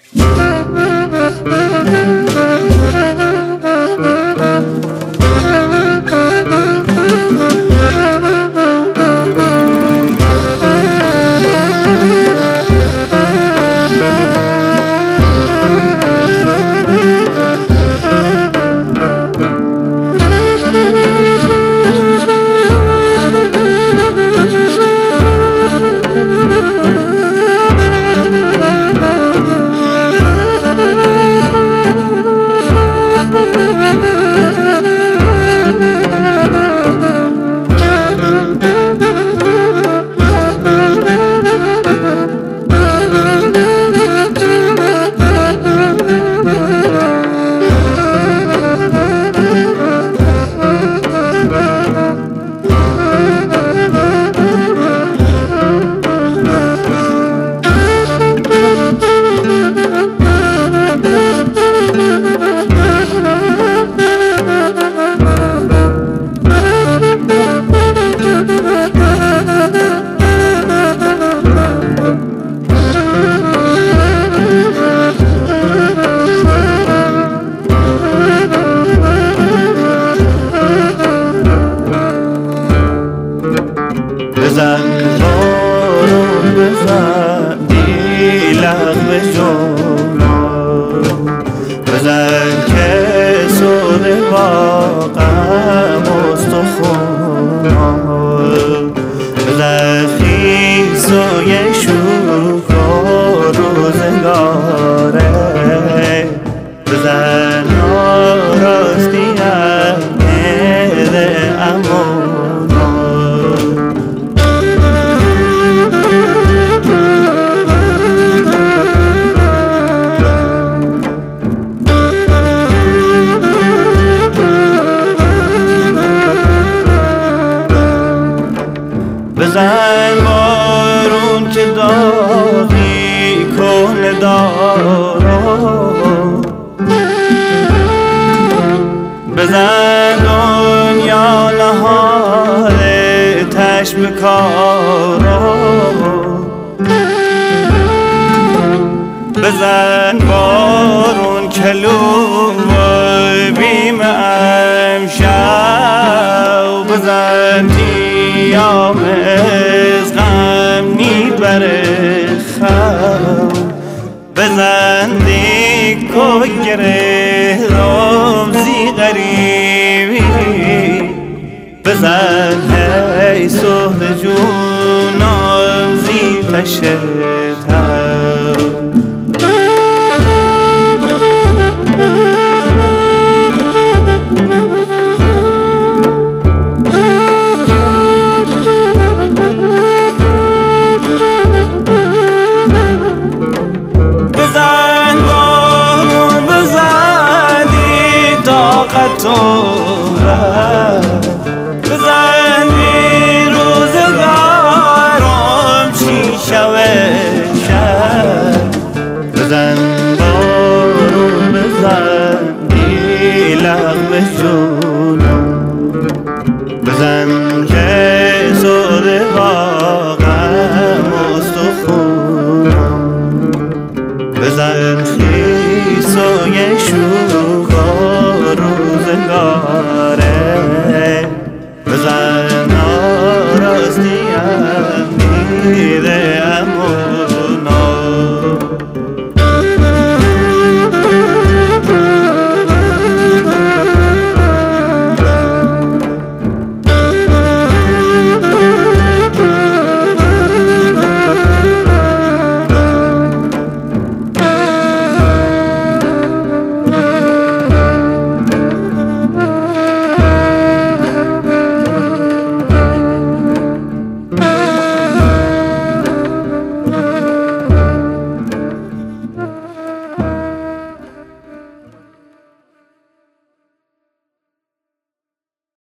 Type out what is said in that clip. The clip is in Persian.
بزن بارون بزن بی لغو جنون، بزن که سوده واقعم استخون، بزن خیز و یه شوک و روزگاره، بزن آراستی امید امون. بزن بارون که داغی کهنه دارم، بزن دنیا نهار تشم کارم، بزن بارون کلوم بیم امشب، بزن دیام از غم نید بره خم، بزن دیکو گره رمزی غریبی، بزن هی سهد جونم زی تشتم. بزن بی روزگارم چی شود شد، بزن بارون بزن بی لغو جونم، بزن که سوده واقعم استخونم، بزن خیس و یه شون